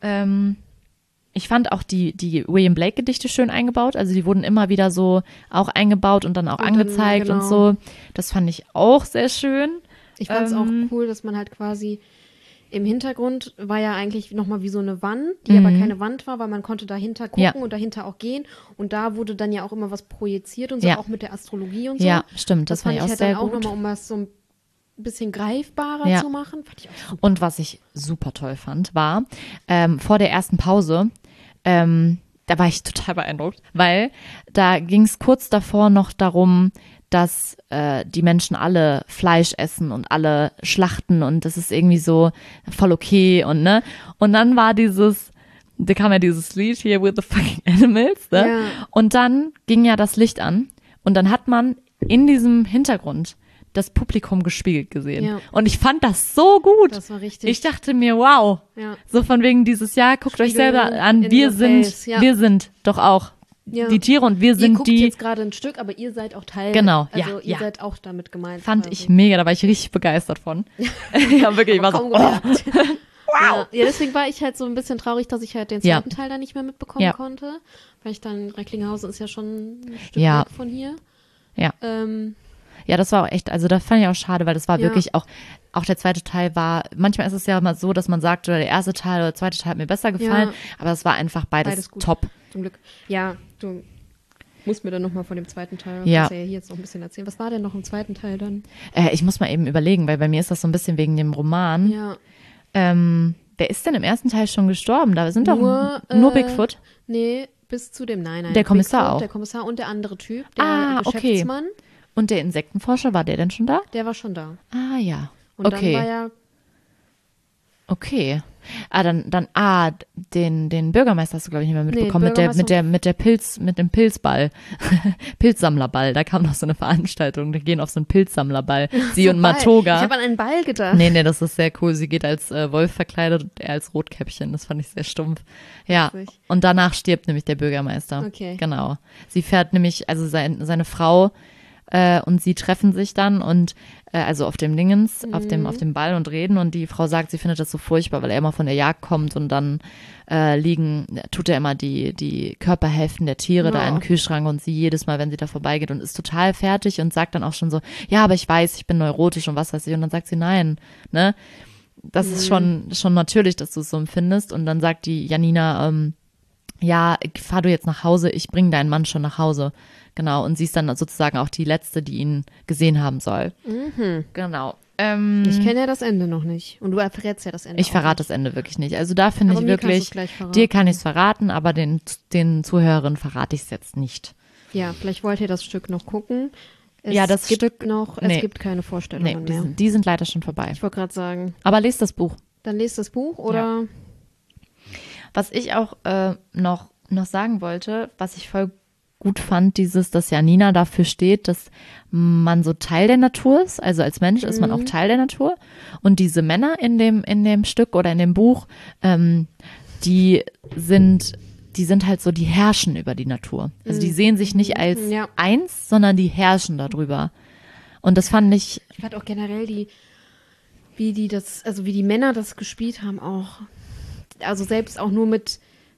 Ich fand auch die William Blake-Gedichte schön eingebaut. Also die wurden immer wieder so auch eingebaut und dann auch angezeigt und so. Das fand ich auch sehr schön. Ich fand es auch cool, dass man halt quasi im Hintergrund war ja eigentlich nochmal wie so eine Wand, die aber keine Wand war, weil man konnte dahinter gucken und dahinter auch gehen. Und da wurde dann ja auch immer was projiziert und so, auch mit der Astrologie und so. Ja, stimmt. Das fand ich auch halt sehr dann gut. Auch nochmal, um was so ein bisschen greifbarer zu machen. Fand ich auch super. Und was ich super toll fand, war vor der ersten Pause, da war ich total beeindruckt, weil da ging es kurz davor noch darum, dass die Menschen alle Fleisch essen und alle schlachten und das ist irgendwie so voll okay und dann war da kam ja dieses Lied hier with the fucking animals, ne? Ja. Und dann ging ja das Licht an und dann hat man in diesem Hintergrund das Publikum gespiegelt gesehen. Ja. Und ich fand das so gut. Das war richtig. Ich dachte mir, wow. Ja. So von wegen dieses Jahr, guckt euch selber an, wir sind doch auch die Tiere und wir sind ihr guckt jetzt gerade ein Stück, aber ihr seid auch Teil. Genau, also ihr seid auch damit gemeint. Fand quasi. ich mega, da war ich richtig begeistert von. Ja, wirklich, ich war so, wow. Ja, deswegen war ich halt so ein bisschen traurig, dass ich halt den zweiten Teil da nicht mehr mitbekommen konnte. Weil ich dann, Recklinghausen ist ja schon ein Stück weg von hier. Ja. Ja, das war auch echt, also das fand ich auch schade, weil das war wirklich auch der zweite Teil war, manchmal ist es ja immer so, dass man sagt, oder der erste Teil oder der zweite Teil hat mir besser gefallen, aber es war einfach beides gut. top. Zum Glück. Ja, du musst mir dann nochmal von dem zweiten Teil, ja hier jetzt noch ein bisschen erzählen. Was war denn noch im zweiten Teil dann? Ich muss mal eben überlegen, weil bei mir ist das so ein bisschen wegen dem Roman. Ja. Wer ist denn im ersten Teil schon gestorben? Da sind doch nur Bigfoot. Nee, bis zu dem, nein. Der Kommissar Bigfoot, auch. Der Kommissar und der andere Typ, der Geschäftsmann. Okay. Und der Insektenforscher, war der denn schon da? Der war schon da. Ah, ja. Und dann war ja. Okay. Den Bürgermeister hast du, glaube ich, nicht mehr mitbekommen. Mit dem Pilzball. Pilzsammlerball. Da kam noch so eine Veranstaltung. Die gehen auf so einen Pilzsammlerball. Sie und Matoga. Ich habe an einen Ball gedacht. Nee, das ist sehr cool. Sie geht als Wolf verkleidet und er als Rotkäppchen. Das fand ich sehr stumpf. Ja. Und danach stirbt nämlich der Bürgermeister. Okay. Genau. Sie fährt nämlich, also seine Frau und sie treffen sich dann und also auf dem Dingens, auf dem Ball und reden und die Frau sagt, sie findet das so furchtbar, weil er immer von der Jagd kommt und dann tut er immer die Körperhälften der Tiere da in den Kühlschrank und sie jedes Mal, wenn sie da vorbeigeht und ist total fertig und sagt dann auch schon so, ja, aber ich weiß, ich bin neurotisch und was weiß ich und dann sagt sie nein, ne? Das ist schon natürlich, dass du es so empfindest und dann sagt die Janina, ja, fahr du jetzt nach Hause, ich bringe deinen Mann schon nach Hause. Genau, und sie ist dann sozusagen auch die Letzte, die ihn gesehen haben soll. Mhm. Genau. Ich kenne ja das Ende noch nicht. Und du verrätst ja das Ende. Ich verrate das Ende wirklich nicht. Also da finde ich wirklich, dir kann ich es verraten, aber den Zuhörerinnen verrate ich es jetzt nicht. Ja, vielleicht wollt ihr das Stück noch gucken. Es gibt keine Vorstellungen mehr. Die sind leider schon vorbei. Ich wollte gerade sagen. Aber lest das Buch. Dann lest das Buch oder? Ja. Was ich auch noch sagen wollte, was ich voll gut fand, dass Janina dafür steht, dass man so Teil der Natur ist, also als Mensch ist man auch Teil der Natur und diese Männer in dem Stück oder in dem Buch, die sind halt so, die herrschen über die Natur. Also die sehen sich nicht als eins, sondern die herrschen darüber. Und das fand ich. Ich fand auch generell wie die Männer das gespielt haben auch, also selbst auch nur mit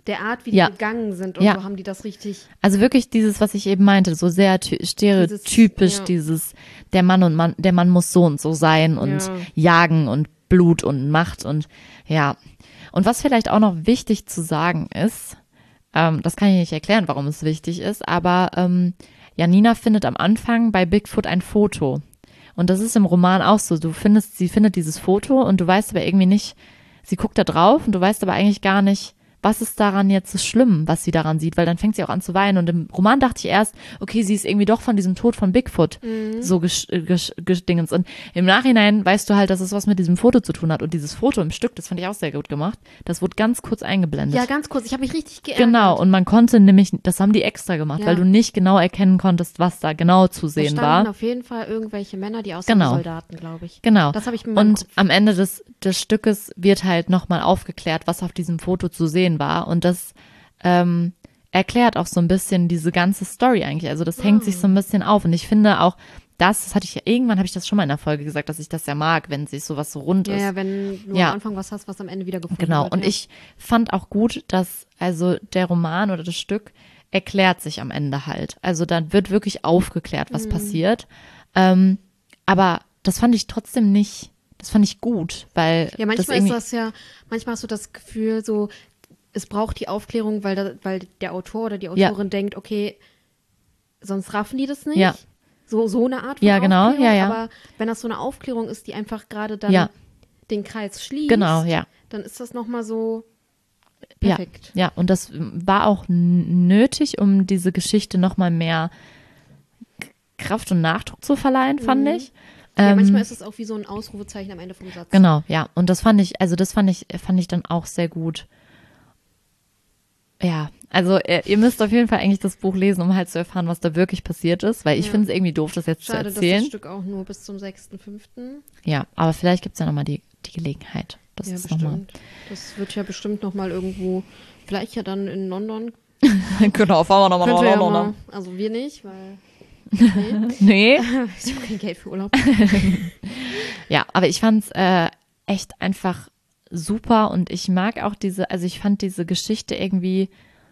der Art, wie die gegangen sind und so haben die das richtig. Also wirklich dieses, was ich eben meinte, so sehr stereotypisch, der Mann muss so und so sein und jagen und Blut und Macht und ja. Und was vielleicht auch noch wichtig zu sagen ist, das kann ich nicht erklären, warum es wichtig ist, aber Janina findet am Anfang bei Bigfoot ein Foto. Und das ist im Roman auch so. Sie findet dieses Foto und du weißt aber irgendwie nicht, sie guckt da drauf und du weißt aber eigentlich gar nicht, was ist daran jetzt so schlimm, was sie daran sieht, weil dann fängt sie auch an zu weinen. Und im Roman dachte ich erst, okay, sie ist irgendwie doch von diesem Tod von Bigfoot so gedingens. Und im Nachhinein weißt du halt, dass es was mit diesem Foto zu tun hat. Und dieses Foto im Stück, das fand ich auch sehr gut gemacht, das wurde ganz kurz eingeblendet. Ja, ganz kurz. Ich habe mich richtig geärgert. Genau, und man konnte nämlich, das haben die extra gemacht, weil du nicht genau erkennen konntest, was da genau zu sehen war. Da standen auf jeden Fall irgendwelche Männer, die aussehen wie Soldaten, glaube ich. Genau. Das habe ich mir Und am Ende des Stückes wird halt nochmal aufgeklärt, was auf diesem Foto zu sehen war. Und das erklärt auch so ein bisschen diese ganze Story eigentlich. Also das hängt sich so ein bisschen auf. Und ich finde auch, das hatte ich ja, irgendwann habe ich das schon mal in der Folge gesagt, dass ich das ja mag, wenn sich sowas so rund ist. Ja, wenn du am Anfang was hast, was am Ende wieder gefunden wird. Genau. Und ich fand auch gut, dass also der Roman oder das Stück erklärt sich am Ende halt. Also dann wird wirklich aufgeklärt, was passiert. Aber das fand ich trotzdem nicht, das fand ich gut, weil ja, manchmal ist das ja, manchmal hast du das Gefühl so, es braucht die Aufklärung, weil der Autor oder die Autorin denkt, okay, sonst raffen die das nicht. Ja. So eine Art von genau, Aufklärung. ja. Aber wenn das so eine Aufklärung ist, die einfach gerade dann den Kreis schließt, genau, dann ist das nochmal so perfekt. Ja, und das war auch nötig, um diese Geschichte nochmal mehr Kraft und Nachdruck zu verleihen, fand ich. Ja, manchmal ist es auch wie so ein Ausrufezeichen am Ende vom Satz. Genau, ja. Und das fand ich dann auch sehr gut. Ja, also ihr müsst auf jeden Fall eigentlich das Buch lesen, um halt zu erfahren, was da wirklich passiert ist, weil ich finde es irgendwie doof, das jetzt Schade, zu erzählen. Dass das Stück auch nur bis zum 6.5. Ja, aber vielleicht gibt es ja nochmal die Gelegenheit. Das ist bestimmt. Das wird ja bestimmt nochmal irgendwo, vielleicht ja dann in London. Genau, fahren wir nochmal nach London. Also wir nicht, weil nee. Ich habe kein Geld für Urlaub. Ja, aber ich fand's echt einfach super und ich mag auch ich fand diese Geschichte irgendwie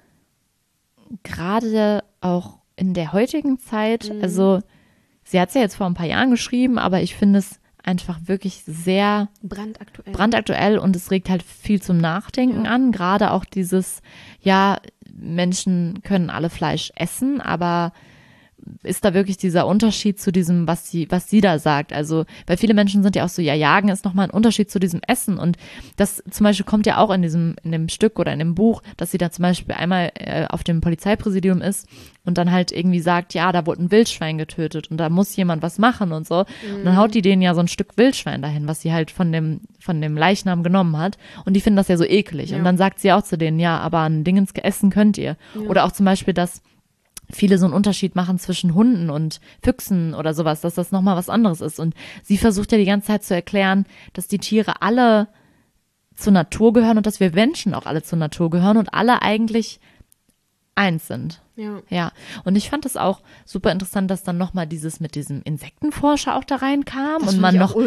gerade auch in der heutigen Zeit, also sie hat es ja jetzt vor ein paar Jahren geschrieben, aber ich finde es einfach wirklich sehr brandaktuell und es regt halt viel zum Nachdenken an, gerade auch dieses, ja, Menschen können alle Fleisch essen, aber ist da wirklich dieser Unterschied zu diesem, was sie da sagt? Also, weil viele Menschen sind ja auch so, ja, Jagen ist nochmal ein Unterschied zu diesem Essen und das zum Beispiel kommt ja auch in dem Stück oder in dem Buch, dass sie da zum Beispiel einmal auf dem Polizeipräsidium ist und dann halt irgendwie sagt, ja, da wurde ein Wildschwein getötet und da muss jemand was machen und so. Und dann haut die denen ja so ein Stück Wildschwein dahin, was sie halt von dem Leichnam genommen hat und die finden das ja so eklig. Und dann sagt sie auch zu denen, ja, aber ein Dingens essen könnt ihr. Oder auch zum Beispiel, dass viele so einen Unterschied machen zwischen Hunden und Füchsen oder sowas, dass das nochmal was anderes ist. Und sie versucht ja die ganze Zeit zu erklären, dass die Tiere alle zur Natur gehören und dass wir Menschen auch alle zur Natur gehören und alle eigentlich eins sind. Ja. Und ich fand das auch super interessant, dass dann nochmal dieses mit diesem Insektenforscher auch da reinkam und man nochmal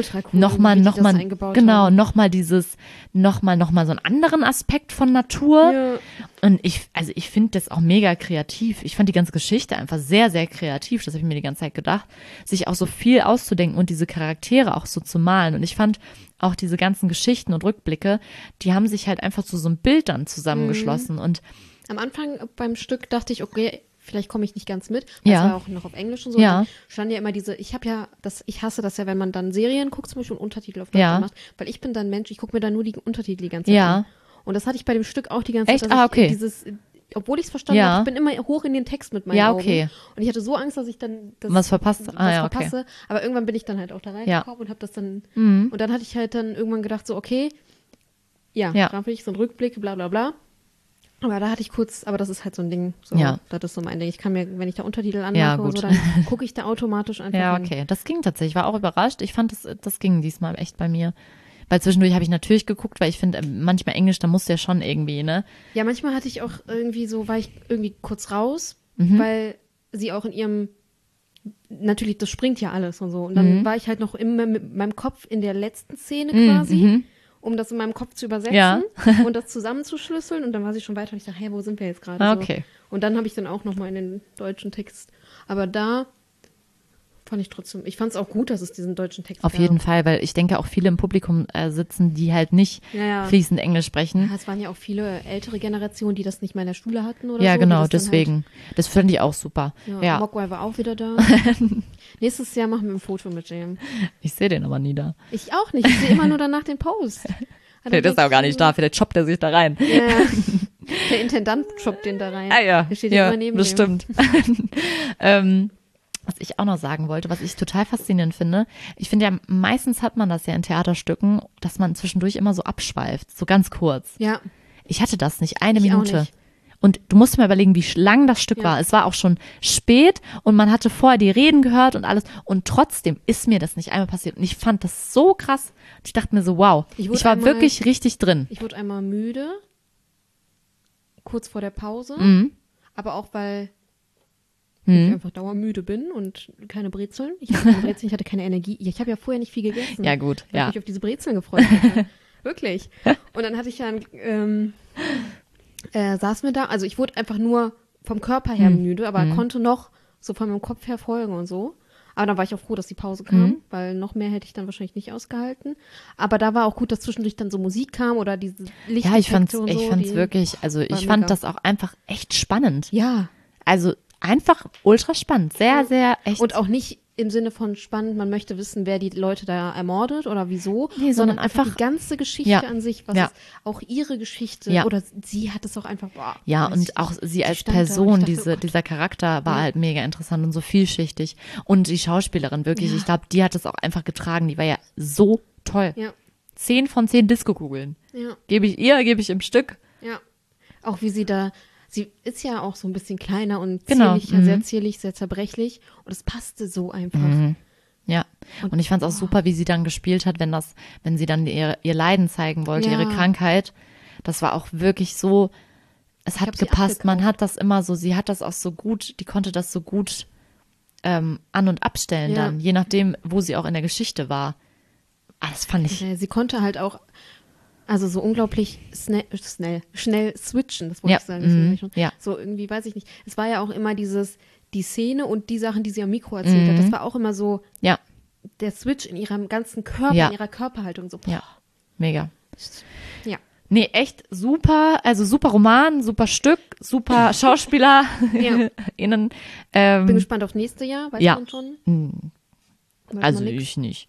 so einen anderen Aspekt von Natur. Ja. Und ich finde das auch mega kreativ. Ich fand die ganze Geschichte einfach sehr, sehr kreativ. Das habe ich mir die ganze Zeit gedacht, sich auch so viel auszudenken und diese Charaktere auch so zu malen. Und ich fand auch diese ganzen Geschichten und Rückblicke, die haben sich halt einfach zu so einem Bild dann zusammengeschlossen und am Anfang beim Stück dachte ich, okay, vielleicht komme ich nicht ganz mit. Das war auch noch auf Englisch und so. Ja. Dann stand ja immer ich hasse das ja, wenn man dann Serien guckt, zum Beispiel und Untertitel auf Deutsch macht, weil ich bin dann Mensch, ich gucke mir dann nur die Untertitel die ganze Zeit an. Und das hatte ich bei dem Stück auch die ganze Zeit, dass ich obwohl ich es verstanden habe, ich bin immer hoch in den Text mit meinen Augen. Und ich hatte so Angst, dass ich dann was verpasse. Okay. Aber irgendwann bin ich dann halt auch da reingekommen und habe das dann, und dann hatte ich halt dann irgendwann gedacht so, okay, dann will ich so einen Rückblick, bla bla bla. Aber da hatte ich aber das ist halt so ein Ding, das ist so mein Ding. Ich kann mir, wenn ich da Untertitel anmache und so, dann gucke ich da automatisch einfach Ja, okay, das ging tatsächlich, ich war auch überrascht. Ich fand, das ging diesmal echt bei mir. Weil zwischendurch habe ich natürlich geguckt, weil ich finde, manchmal Englisch, da musst du ja schon irgendwie, ne? Ja, manchmal hatte ich auch war ich irgendwie kurz raus, weil sie auch in ihrem, natürlich, das springt ja alles und so. Und dann war ich halt noch immer mit meinem Kopf in der letzten Szene quasi. um das in meinem Kopf zu übersetzen Ja. und das zusammenzuschlüsseln. Und dann war sie schon weiter und ich dachte, hey, wo sind wir jetzt gerade? Okay. So. Und dann habe ich dann auch nochmal in den deutschen Text. Aber da fand ich trotzdem, ich fand es auch gut, dass es diesen deutschen Text Auf gab. jeden Fall, weil ich denke auch viele im Publikum sitzen, die halt nicht Ja. fließend Englisch sprechen. Ja, es waren ja auch viele ältere Generationen, die das nicht mehr in der Schule hatten oder Ja, so. genau, die das dann deswegen. Das finde ich auch super. Halt, Ja, Mogwai war auch wieder da. Nächstes Jahr machen wir ein Foto mit dem. ich sehe den aber nie da. Ich auch nicht. Ich sehe immer nur danach den Post. Vielleicht ist er auch gar nicht da, vielleicht shoppt er sich da rein. Ja. Der Intendant shoppt den da rein. Ah ja, Der steht ja, immer neben das dem. stimmt. Was ich auch noch sagen wollte, was ich total faszinierend finde, ich finde ja, meistens hat man das ja in Theaterstücken, dass man zwischendurch immer so abschweift, so ganz kurz. Ja. Ich hatte das nicht, eine Ich auch Minute. nicht. Und du musst dir mal überlegen, wie lang das Stück Ja. war. Es war auch schon spät und man hatte vorher die Reden gehört und alles. Und trotzdem ist mir das nicht einmal passiert. Und ich fand das so krass. Und ich dachte mir so, wow, Ich ich wurde war einmal- wirklich richtig drin. Ich wurde einmal müde, kurz vor der Pause, Mhm. aber auch, weil ich einfach dauermüde bin und keine Brezeln. Ich hatte keine Brezeln, ich hatte keine Energie. Ich habe ja vorher nicht viel gegessen. Ja, gut, weil ja. ich mich auf diese Brezeln gefreut hatte. Wirklich. Und dann hatte ich ja saß mir da, also ich wurde einfach nur vom Körper her müde, aber konnte noch so von meinem Kopf her folgen und so. Aber dann war ich auch froh, dass die Pause kam, weil noch mehr hätte ich dann wahrscheinlich nicht ausgehalten. Aber da war auch gut, dass zwischendurch dann so Musik kam oder diese Lichteffekte Ja, ich fand's und so. wirklich, also ich war fand mega. das auch einfach echt spannend. Ja. Also einfach ultra spannend. Sehr, sehr echt. Und auch nicht im Sinne von spannend, man möchte wissen, wer die Leute da ermordet oder wieso, Nee, sondern einfach einfach- die ganze Geschichte Ja. an sich, was Ja. ist auch ihre Geschichte Ja. oder sie hat es auch einfach, boah, Ja, weiß und ich auch nicht. sie als stand da und ich Person, dachte, oh Gott. dieser Charakter war Ja. halt mega interessant und so vielschichtig. Und die Schauspielerin wirklich, Ja. ich glaube, die hat es auch einfach getragen. Die war ja so toll. Ja, 10 von 10 Disco-Kugeln. ja, Gebe ich im Stück. ja. Auch wie sie ist ja auch so ein bisschen kleiner und Genau, zierlich, ja, sehr zierlich, sehr zerbrechlich und es passte so einfach. Ja. Und ich fand es auch super, wie sie dann gespielt hat, wenn sie dann ihr Leiden zeigen wollte, Ja. ihre Krankheit. Das war auch wirklich so, es hat hab sie gepasst. Man abgekauft. hat das immer so, sie hat das auch so gut, die konnte das so gut an- und abstellen Ja. dann, je nachdem, wo sie auch in der Geschichte war. Ah, das fand ich, Sie konnte halt auch, also so unglaublich schnell switchen, das wollte Ja, ich sagen. deswegen schon. ja. So irgendwie, weiß ich nicht. Es war ja auch immer die Szene und die Sachen, die sie am Mikro erzählt hat, das war auch immer so ja, der Switch in ihrem ganzen Körper, Ja. in ihrer Körperhaltung. So, ja, mega. ja. Nee, echt super, also super Roman, super Stück, super Schauspieler Ja. innen. Bin gespannt auf nächste Jahr, weiß ja. man schon. Weiß Also man nix. ich nicht.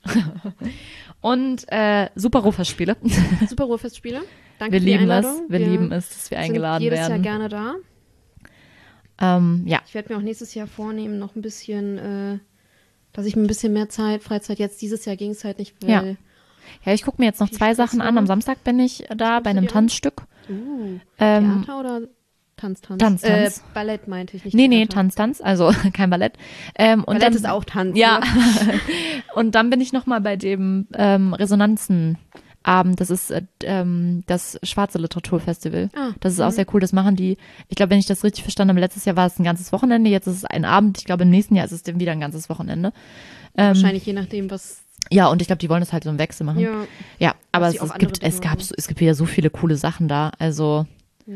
Und super Ruhrfestspiele. Super Ruhrfestspiele. Danke Wir für die lieben es, Einladung. wir lieben es, dass wir eingeladen sind jedes werden. Jahr gerne da. Ja, Ich werde mir auch nächstes Jahr vornehmen, noch ein bisschen, dass ich mir ein bisschen mehr Freizeit, jetzt dieses Jahr ging es halt nicht, weil, ja, ich gucke mir jetzt noch Viel 2 Stress Sachen an. noch. Am Samstag bin ich da bei du einem dir an? Tanzstück. Theater oder Tanz? Tanz. Ballett meinte ich nicht. Nee, Theater. Tanz, also kein Ballett. Und Ballett dann, ist auch Tanz. Ja, Ne? und dann bin ich nochmal bei dem Resonanzenabend. Das ist das Schwarze Literaturfestival. Ah, Das ist auch sehr cool. Das machen die, ich glaube, wenn ich das richtig verstanden habe, letztes Jahr war es ein ganzes Wochenende, jetzt ist es ein Abend. Ich glaube, im nächsten Jahr ist es dann wieder ein ganzes Wochenende. Wahrscheinlich je nachdem, was. Ja, und ich glaube, die wollen das halt so im Wechsel machen. Ja, Ja, aber sie es auf gibt, andere es gab, Dinge es gibt wieder so viele coole Sachen da. Also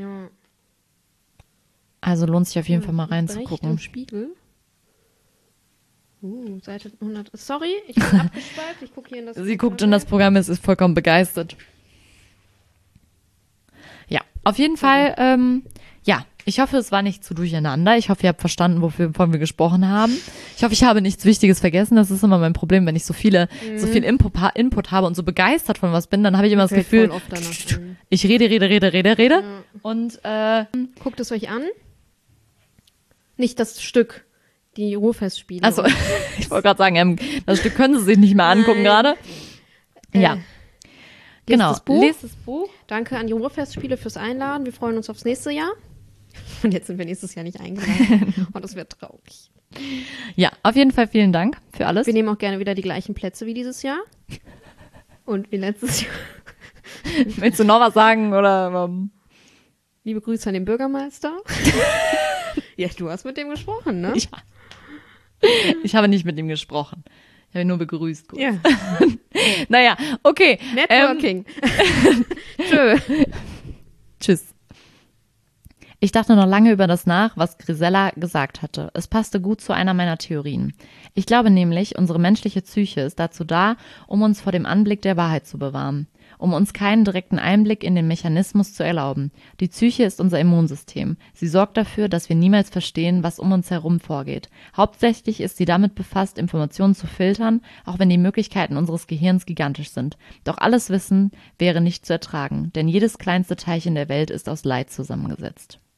ja. lohnt sich auf jeden Fall mal Brecht im reinzugucken. Spiegel. Seite 100. Sorry, ich bin abgeschweift. Ich gucke hier in das. Sie guckt in das Programm, ist vollkommen begeistert. Ja, auf jeden Fall, ja, ich hoffe, es war nicht zu durcheinander. Ich hoffe, ihr habt verstanden, wovon wir gesprochen haben. Ich hoffe, ich habe nichts Wichtiges vergessen. Das ist immer mein Problem, wenn ich so viel Input habe und so begeistert von was bin, dann habe ich immer das Fällt Gefühl, voll oft danach ein. ich rede und Guckt es euch an. Nicht das Stück, die Ruhrfestspiele. also ich wollte gerade sagen, das Stück können Sie sich nicht mehr angucken Nein. gerade. Ja, genau. Das Buch. Lest das Buch. Danke an die Ruhrfestspiele fürs Einladen. Wir freuen uns aufs nächste Jahr. Und jetzt sind wir nächstes Jahr nicht eingeladen. Und das wird traurig. Ja, auf jeden Fall vielen Dank für alles. Wir nehmen auch gerne wieder die gleichen Plätze wie dieses Jahr. Und wie letztes Jahr. Willst du noch was sagen oder? Liebe Grüße an den Bürgermeister. Ja, du hast mit dem gesprochen, ne? Ja. Ich habe nicht mit ihm gesprochen. Ich habe ihn nur begrüßt. Kurz. Ja. Naja, okay. Networking. Tschö. Tschüss. Ich dachte noch lange über das nach, was Grisella gesagt hatte. Es passte gut zu einer meiner Theorien. Ich glaube nämlich, unsere menschliche Psyche ist dazu da, um uns vor dem Anblick der Wahrheit zu bewahren, um uns keinen direkten Einblick in den Mechanismus zu erlauben. Die Psyche ist unser Immunsystem. Sie sorgt dafür, dass wir niemals verstehen, was um uns herum vorgeht. Hauptsächlich ist sie damit befasst, Informationen zu filtern, auch wenn die Möglichkeiten unseres Gehirns gigantisch sind. Doch alles Wissen wäre nicht zu ertragen, denn jedes kleinste Teilchen der Welt ist aus Leid zusammengesetzt.